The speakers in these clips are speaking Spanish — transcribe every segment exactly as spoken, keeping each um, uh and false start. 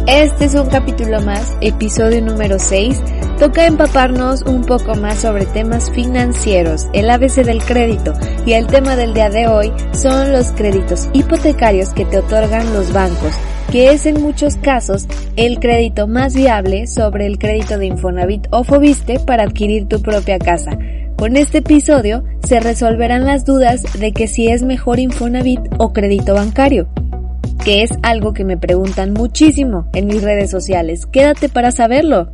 Este es un capítulo más, episodio número seis. Toca empaparnos un poco más sobre temas financieros, el A B C del crédito, y el tema del día de hoy son los créditos hipotecarios que te otorgan los bancos, que es en muchos casos el crédito más viable sobre el crédito de Infonavit o Foviste para adquirir tu propia casa. Con este episodio se resolverán las dudas de que si es mejor Infonavit o crédito bancario, que es algo que me preguntan muchísimo en mis redes sociales. Quédate para saberlo.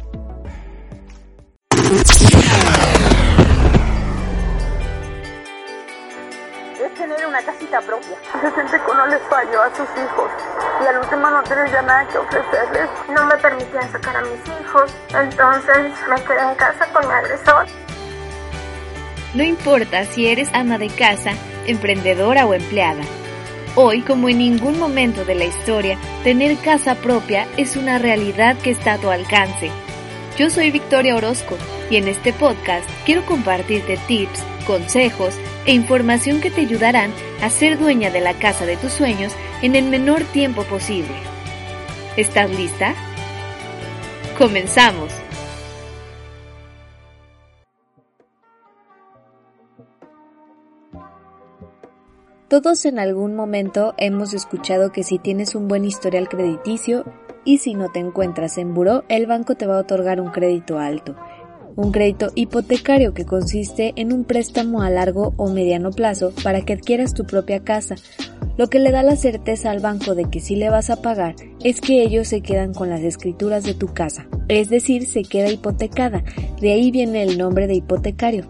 Es tener una casita propia. Se siente que no les falló a sus hijos y al último no tienes ya nada que ofrecerles. No me permitían sacar a mis hijos, entonces me quedé en casa con mi agresor. No importa si eres ama de casa, emprendedora o empleada. Hoy, como en ningún momento de la historia, tener casa propia es una realidad que está a tu alcance. Yo soy Victoria Orozco y en este podcast quiero compartirte tips, consejos e información que te ayudarán a ser dueña de la casa de tus sueños en el menor tiempo posible. ¿Estás lista? ¡Comenzamos! Todos en algún momento hemos escuchado que si tienes un buen historial crediticio y si no te encuentras en buró, el banco te va a otorgar un crédito alto. Un crédito hipotecario que consiste en un préstamo a largo o mediano plazo para que adquieras tu propia casa. Lo que le da la certeza al banco de que sí le vas a pagar es que ellos se quedan con las escrituras de tu casa, es decir, se queda hipotecada. De ahí viene el nombre de hipotecario.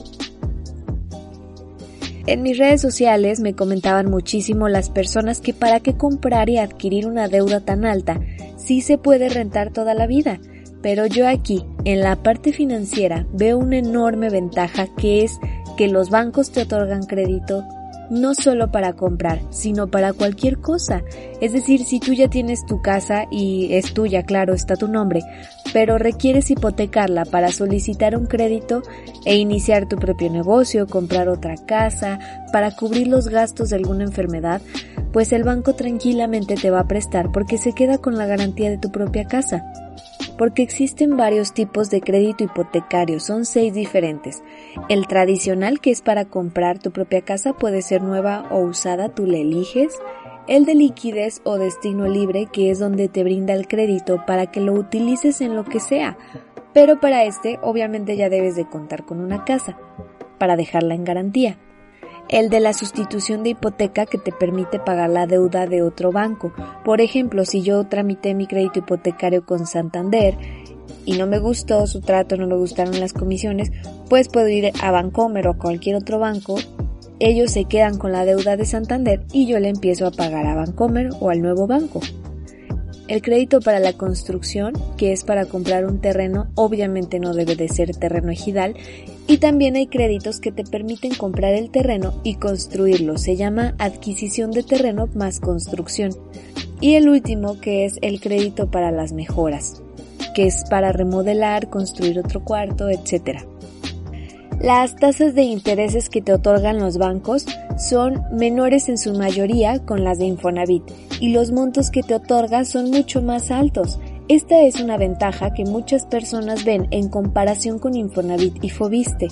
En mis redes sociales me comentaban muchísimo las personas que para qué comprar y adquirir una deuda tan alta si se puede rentar toda la vida. Pero yo aquí, en la parte financiera, veo una enorme ventaja, que es que los bancos te otorgan crédito no solo para comprar, sino para cualquier cosa. Es decir, si tú ya tienes tu casa y es tuya, claro, está tu nombre, pero requieres hipotecarla para solicitar un crédito e iniciar tu propio negocio, comprar otra casa, para cubrir los gastos de alguna enfermedad, pues el banco tranquilamente te va a prestar porque se queda con la garantía de tu propia casa. Porque existen varios tipos de crédito hipotecario, son seis diferentes. El tradicional, que es para comprar tu propia casa, puede ser nueva o usada, tú le eliges. El de liquidez o destino libre, que es donde te brinda el crédito para que lo utilices en lo que sea. Pero para este, obviamente ya debes de contar con una casa, para dejarla en garantía. El de la sustitución de hipoteca, que te permite pagar la deuda de otro banco. Por ejemplo, si yo tramité mi crédito hipotecario con Santander y no me gustó su trato, no me gustaron las comisiones, pues puedo ir a Bancomer o a cualquier otro banco. Ellos se quedan con la deuda de Santander y yo le empiezo a pagar a Bancomer o al nuevo banco. El crédito para la construcción, que es para comprar un terreno, obviamente no debe de ser terreno ejidal, y también hay créditos que te permiten comprar el terreno y construirlo, se llama adquisición de terreno más construcción. Y el último, que es el crédito para las mejoras, que es para remodelar, construir otro cuarto, etcétera. Las tasas de intereses que te otorgan los bancos son menores en su mayoría con las de Infonavit y los montos que te otorga son mucho más altos. Esta es una ventaja que muchas personas ven en comparación con Infonavit y Foviste.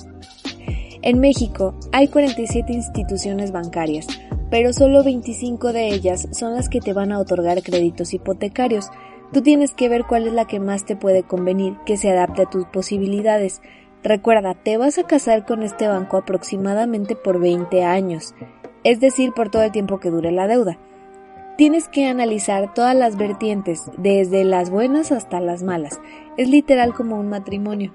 En México hay cuarenta y siete instituciones bancarias, pero solo veinticinco de ellas son las que te van a otorgar créditos hipotecarios. Tú tienes que ver cuál es la que más te puede convenir, que se adapte a tus posibilidades. Recuerda, te vas a casar con este banco aproximadamente por veinte años, es decir, por todo el tiempo que dure la deuda. Tienes que analizar todas las vertientes, desde las buenas hasta las malas. Es literal como un matrimonio.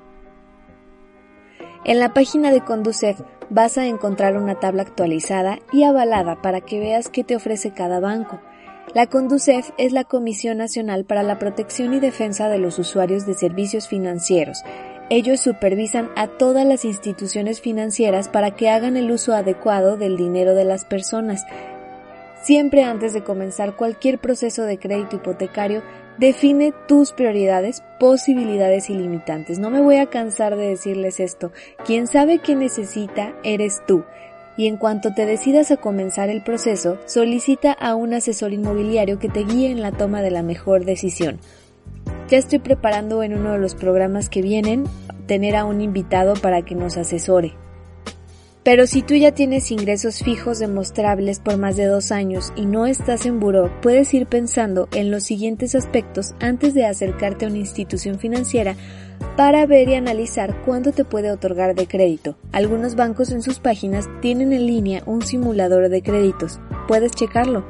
En la página de Conducef vas a encontrar una tabla actualizada y avalada para que veas qué te ofrece cada banco. La Conducef es la Comisión Nacional para la Protección y Defensa de los Usuarios de Servicios Financieros. Ellos supervisan a todas las instituciones financieras para que hagan el uso adecuado del dinero de las personas. Siempre antes de comenzar cualquier proceso de crédito hipotecario, define tus prioridades, posibilidades y limitantes. No me voy a cansar de decirles esto. Quien sabe qué necesita eres tú. y en cuanto te decidas a comenzar el proceso, solicita a un asesor inmobiliario que te guíe en la toma de la mejor decisión. Ya estoy preparando en uno de los programas que vienen tener a un invitado para que nos asesore. Pero si tú ya tienes ingresos fijos demostrables por más de dos años y no estás en buró, puedes ir pensando en los siguientes aspectos antes de acercarte a una institución financiera para ver y analizar cuánto te puede otorgar de crédito. Algunos bancos en sus páginas tienen en línea un simulador de créditos. Puedes checarlo.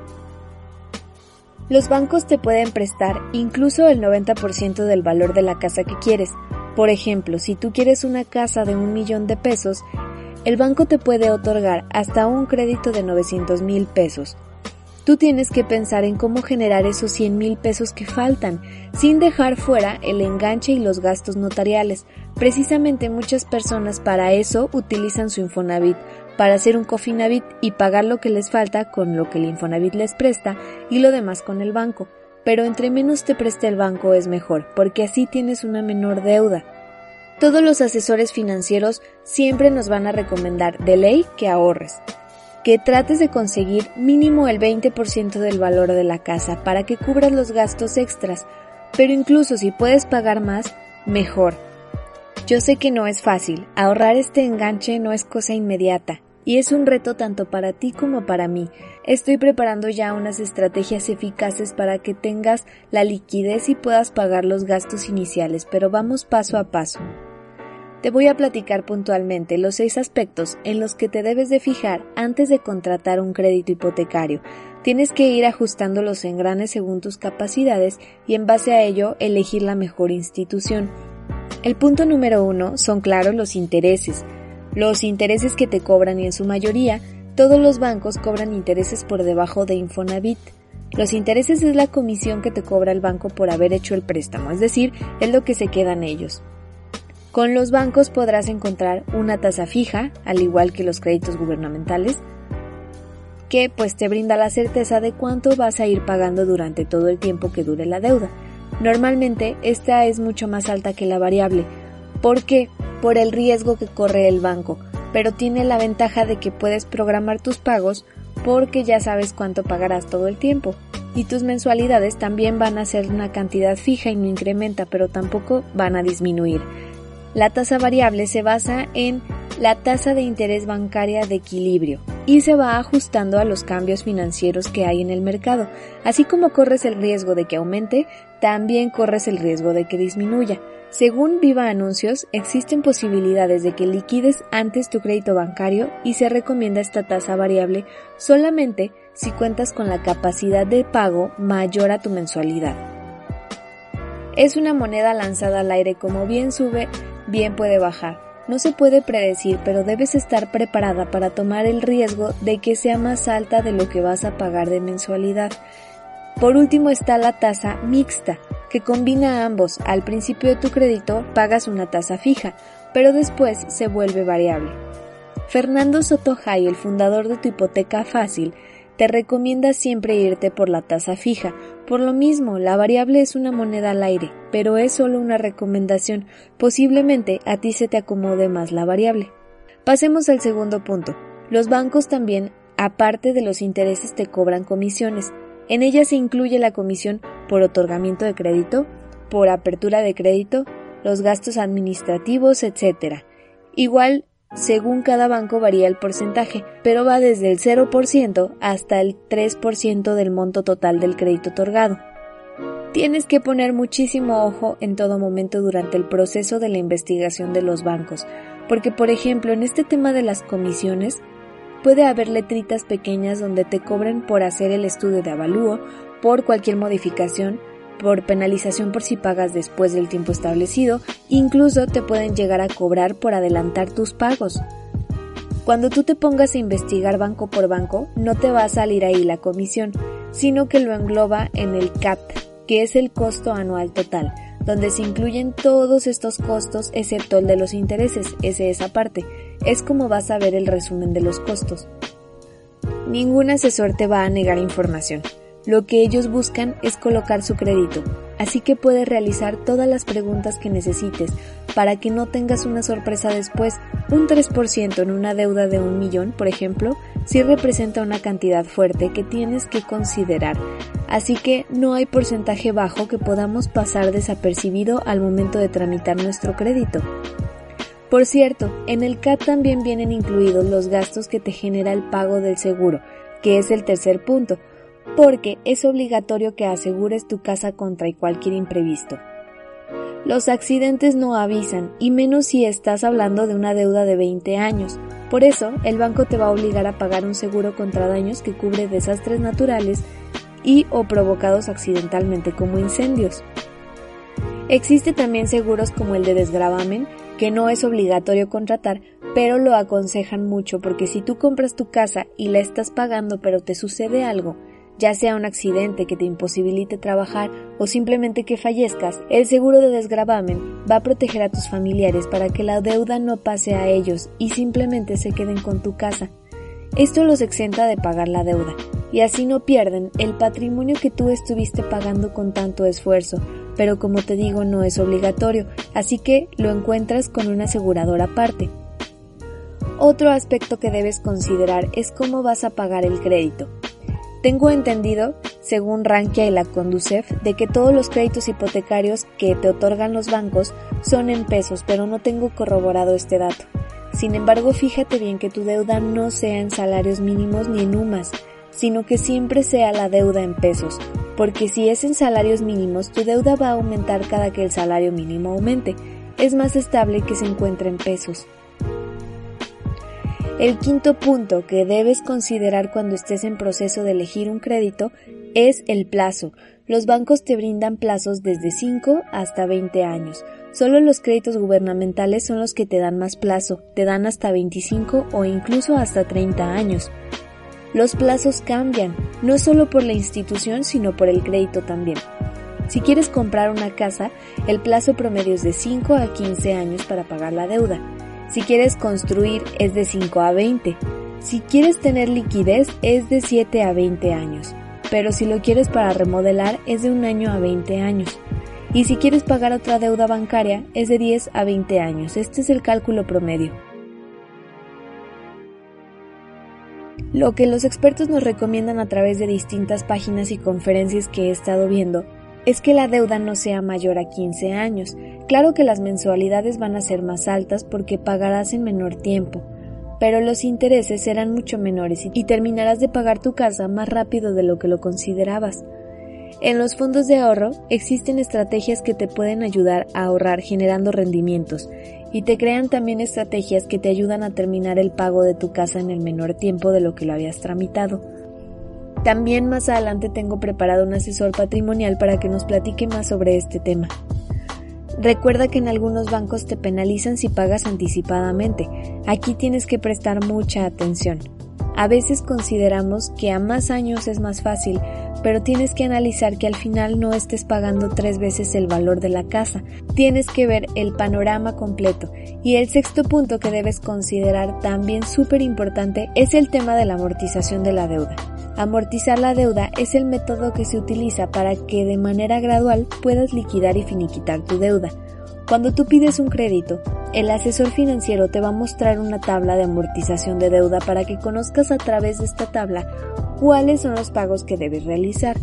Los bancos te pueden prestar incluso el noventa por ciento del valor de la casa que quieres. Por ejemplo, si tú quieres una casa de un millón de pesos, el banco te puede otorgar hasta un crédito de novecientos mil pesos. Tú tienes que pensar en cómo generar esos cien mil pesos que faltan, sin dejar fuera el enganche y los gastos notariales. Precisamente muchas personas para eso utilizan su Infonavit, para hacer un Cofinavit y pagar lo que les falta con lo que el Infonavit les presta y lo demás con el banco. Pero entre menos te preste el banco es mejor, porque así tienes una menor deuda. Todos los asesores financieros siempre nos van a recomendar de ley que ahorres, que trates de conseguir mínimo el veinte por ciento del valor de la casa para que cubras los gastos extras, pero incluso si puedes pagar más, mejor. Yo sé que no es fácil, ahorrar este enganche no es cosa inmediata y es un reto tanto para ti como para mí. Estoy preparando ya unas estrategias eficaces para que tengas la liquidez y puedas pagar los gastos iniciales, pero vamos paso a paso. Te voy a platicar puntualmente los seis aspectos en los que te debes de fijar antes de contratar un crédito hipotecario. Tienes que ir ajustando los engranes según tus capacidades y en base a ello elegir la mejor institución. El punto número uno son, claro, los intereses. Los intereses que te cobran y en su mayoría, todos los bancos cobran intereses por debajo de Infonavit. Los intereses es la comisión que te cobra el banco por haber hecho el préstamo, es decir, es lo que se quedan ellos. Con los bancos podrás encontrar una tasa fija, al igual que los créditos gubernamentales, que pues te brinda la certeza de cuánto vas a ir pagando durante todo el tiempo que dure la deuda. Normalmente esta es mucho más alta que la variable. ¿Por qué? Por el riesgo que corre el banco, pero tiene la ventaja de que puedes programar tus pagos porque ya sabes cuánto pagarás todo el tiempo. Y tus mensualidades también van a ser una cantidad fija y no incrementa, pero tampoco van a disminuir. La tasa variable se basa en la tasa de interés bancaria de equilibrio y se va ajustando a los cambios financieros que hay en el mercado. Así como corres el riesgo de que aumente, también corres el riesgo de que disminuya. Según Viva Anuncios, existen posibilidades de que liquides antes tu crédito bancario y se recomienda esta tasa variable solamente si cuentas con la capacidad de pago mayor a tu mensualidad. Es una moneda lanzada al aire, como bien sube, bien puede bajar. No se puede predecir, pero debes estar preparada para tomar el riesgo de que sea más alta de lo que vas a pagar de mensualidad. Por último está la tasa mixta, que combina ambos. Al principio de tu crédito pagas una tasa fija, pero después se vuelve variable. Fernando Soto Jay, el fundador de Tu Hipoteca Fácil, te recomienda siempre irte por la tasa fija. Por lo mismo, la variable es una moneda al aire, pero es solo una recomendación. Posiblemente a ti se te acomode más la variable. Pasemos al segundo punto. Los bancos también, aparte de los intereses, te cobran comisiones. En ellas se incluye la comisión por otorgamiento de crédito, por apertura de crédito, los gastos administrativos, etcétera. Igual, según cada banco varía el porcentaje, pero va desde el cero por ciento hasta el tres por ciento del monto total del crédito otorgado. Tienes que poner muchísimo ojo en todo momento durante el proceso de la investigación de los bancos, porque por ejemplo en este tema de las comisiones puede haber letritas pequeñas donde te cobren por hacer el estudio de avalúo, por cualquier modificación, por penalización por si pagas después del tiempo establecido, incluso te pueden llegar a cobrar por adelantar tus pagos. Cuando tú te pongas a investigar banco por banco, no te va a salir ahí la comisión, sino que lo engloba en el C A T, que es el costo anual total, donde se incluyen todos estos costos excepto el de los intereses, ese es aparte. Es como vas a ver el resumen de los costos. Ningún asesor te va a negar información. Lo que ellos buscan es colocar su crédito. así que puedes realizar todas las preguntas que necesites para que no tengas una sorpresa después. Un tres por ciento en una deuda de un millón, por ejemplo, sí representa una cantidad fuerte que tienes que considerar, así que no hay porcentaje bajo que podamos pasar desapercibido al momento de tramitar nuestro crédito. Por cierto, en el C A T también vienen incluidos los gastos que te genera el pago del seguro, que es el tercer punto, porque es obligatorio que asegures tu casa contra cualquier imprevisto. Los accidentes no avisan, y menos si estás hablando de una deuda de veinte años. Por eso, el banco te va a obligar a pagar un seguro contra daños que cubre desastres naturales y o provocados accidentalmente como incendios. Existe también seguros como el de desgravamen, que no es obligatorio contratar, pero lo aconsejan mucho porque si tú compras tu casa y la estás pagando pero te sucede algo, ya sea un accidente que te imposibilite trabajar o simplemente que fallezcas, el seguro de desgravamen va a proteger a tus familiares para que la deuda no pase a ellos y simplemente se queden con tu casa. Esto los exenta de pagar la deuda y así no pierden el patrimonio que tú estuviste pagando con tanto esfuerzo, pero como te digo no es obligatorio, así que lo encuentras con un asegurador aparte. Otro aspecto que debes considerar es cómo vas a pagar el crédito. Tengo entendido, según Rankia y la Conducef, de que todos los créditos hipotecarios que te otorgan los bancos son en pesos, pero no tengo corroborado este dato. Sin embargo, fíjate bien que tu deuda no sea en salarios mínimos ni en U M A S, sino que siempre sea la deuda en pesos, porque si es en salarios mínimos, tu deuda va a aumentar cada que el salario mínimo aumente. Es más estable que se encuentre en pesos. El quinto punto que debes considerar cuando estés en proceso de elegir un crédito es el plazo. Los bancos te brindan plazos desde cinco hasta veinte años. Solo los créditos gubernamentales son los que te dan más plazo, te dan hasta veinticinco o incluso hasta treinta años. Los plazos cambian, no solo por la institución, sino por el crédito también. Si quieres comprar una casa, el plazo promedio es de cinco a quince años para pagar la deuda. Si quieres construir, es de cinco a veinte. Si quieres tener liquidez, es de siete a veinte años. Pero si lo quieres para remodelar, es de un año a veinte años. Y si quieres pagar otra deuda bancaria, es de diez a veinte años. Este es el cálculo promedio. Lo que los expertos nos recomiendan a través de distintas páginas y conferencias que he estado viendo es que la deuda no sea mayor a quince años. Claro que las mensualidades van a ser más altas porque pagarás en menor tiempo, pero los intereses serán mucho menores y terminarás de pagar tu casa más rápido de lo que lo considerabas. En los fondos de ahorro existen estrategias que te pueden ayudar a ahorrar generando rendimientos y te crean también estrategias que te ayudan a terminar el pago de tu casa en el menor tiempo de lo que lo habías tramitado. También más adelante tengo preparado un asesor patrimonial para que nos platique más sobre este tema. Recuerda que en algunos bancos te penalizan si pagas anticipadamente. Aquí tienes que prestar mucha atención. A veces consideramos que a más años es más fácil, pero tienes que analizar que al final no estés pagando tres veces el valor de la casa. Tienes que ver el panorama completo. Y el sexto punto que debes considerar también súper importante es el tema de la amortización de la deuda. Amortizar la deuda es el método que se utiliza para que de manera gradual puedas liquidar y finiquitar tu deuda. Cuando tú pides un crédito, el asesor financiero te va a mostrar una tabla de amortización de deuda para que conozcas a través de esta tabla cuáles son los pagos que debes realizar.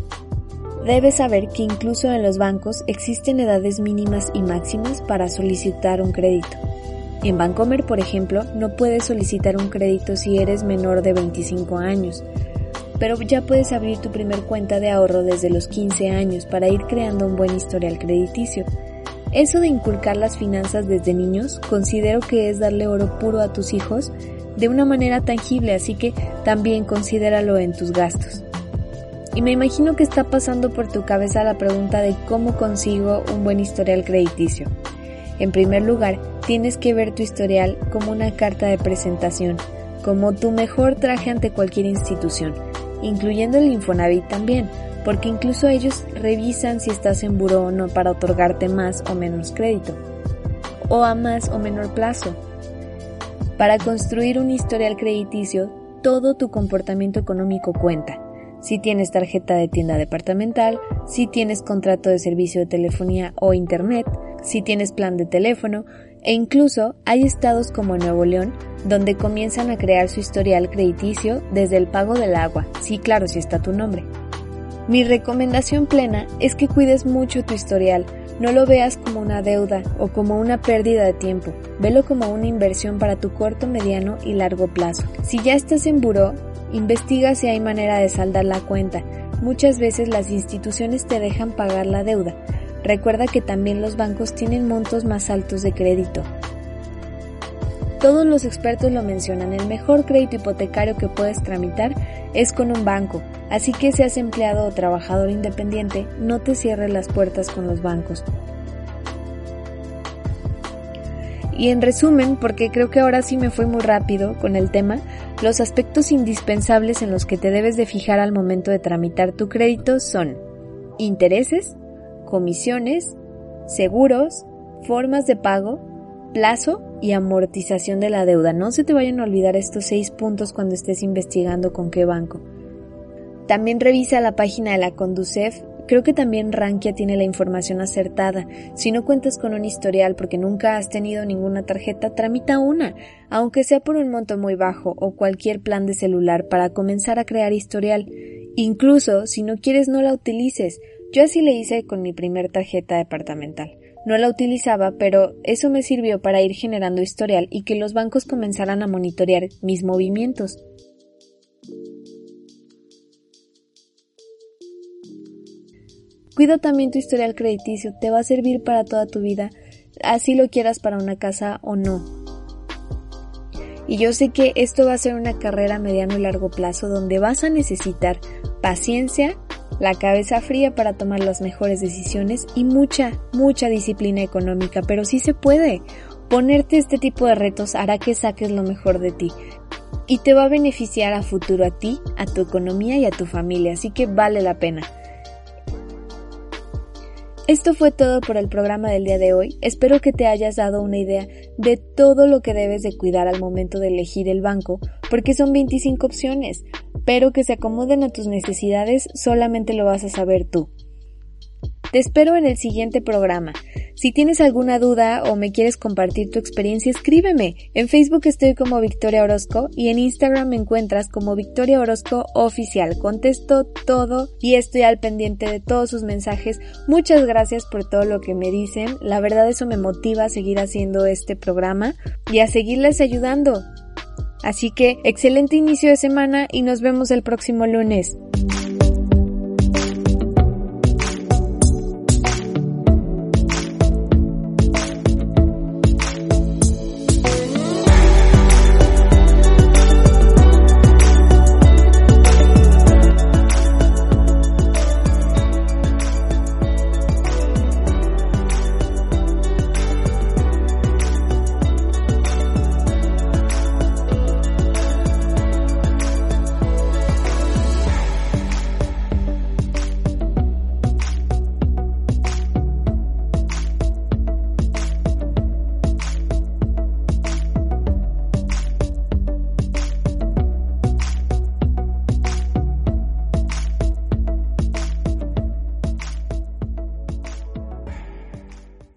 Debes saber que incluso en los bancos existen edades mínimas y máximas para solicitar un crédito. En Bancomer, por ejemplo, no puedes solicitar un crédito si eres menor de veinticinco años, pero ya puedes abrir tu primer cuenta de ahorro desde los quince años para ir creando un buen historial crediticio. Eso de inculcar las finanzas desde niños, considero que es darle oro puro a tus hijos de una manera tangible, así que también considéralo en tus gastos. Y me imagino que está pasando por tu cabeza la pregunta de cómo consigo un buen historial crediticio. En primer lugar, tienes que ver tu historial como una carta de presentación, como tu mejor traje ante cualquier institución, incluyendo el Infonavit también, porque incluso ellos revisan si estás en buró o no para otorgarte más o menos crédito, o a más o menor plazo. Para construir un historial crediticio, todo tu comportamiento económico cuenta. si tienes tarjeta de tienda departamental, si tienes contrato de servicio de telefonía o internet, si tienes plan de teléfono, e incluso hay estados como Nuevo León donde comienzan a crear su historial crediticio desde el pago del agua, sí, claro, si está tu nombre. Mi recomendación plena es que cuides mucho tu historial, no lo veas como una deuda o como una pérdida de tiempo, velo como una inversión para tu corto, mediano y largo plazo. Si ya estás en buró, investiga si hay manera de saldar la cuenta. Muchas veces las instituciones te dejan pagar la deuda. Recuerda que también los bancos tienen montos más altos de crédito. Todos los expertos lo mencionan, el mejor crédito hipotecario que puedes tramitar es con un banco, así que seas empleado o trabajador independiente, no te cierres las puertas con los bancos. Y en resumen, porque creo que ahora sí me fui muy rápido con el tema, los aspectos indispensables en los que te debes de fijar al momento de tramitar tu crédito son intereses, comisiones, seguros, formas de pago, plazo y amortización de la deuda. No se te vayan a olvidar estos seis puntos cuando estés investigando con qué banco. También revisa la página de la Conducef. Creo que también Rankia tiene la información acertada. Si no cuentas con un historial porque nunca has tenido ninguna tarjeta, tramita una, aunque sea por un monto muy bajo o cualquier plan de celular para comenzar a crear historial. Incluso si no quieres, no la utilices. Yo así le hice con mi primer tarjeta departamental. No la utilizaba, pero eso me sirvió para ir generando historial y que los bancos comenzaran a monitorear mis movimientos. Cuida también tu historial crediticio, te va a servir para toda tu vida, así lo quieras para una casa o no. Y yo sé que esto va a ser una carrera a mediano y largo plazo donde vas a necesitar paciencia, la cabeza fría para tomar las mejores decisiones y mucha, mucha disciplina económica, pero sí se puede. Ponerte este tipo de retos hará que saques lo mejor de ti y te va a beneficiar a futuro a ti, a tu economía y a tu familia, así que vale la pena. Esto fue todo por el programa del día de hoy. Espero que te hayas dado una idea de todo lo que debes de cuidar al momento de elegir el banco, porque son veinticinco opciones, pero que se acomoden a tus necesidades solamente lo vas a saber tú. Te espero en el siguiente programa. Si tienes alguna duda o me quieres compartir tu experiencia, escríbeme. En Facebook estoy como Victoria Orozco y en Instagram me encuentras como Victoria Orozco Oficial. Contesto todo y estoy al pendiente de todos sus mensajes. Muchas gracias por todo lo que me dicen. La verdad eso me motiva a seguir haciendo este programa y a seguirles ayudando. Así que excelente inicio de semana y nos vemos el próximo lunes.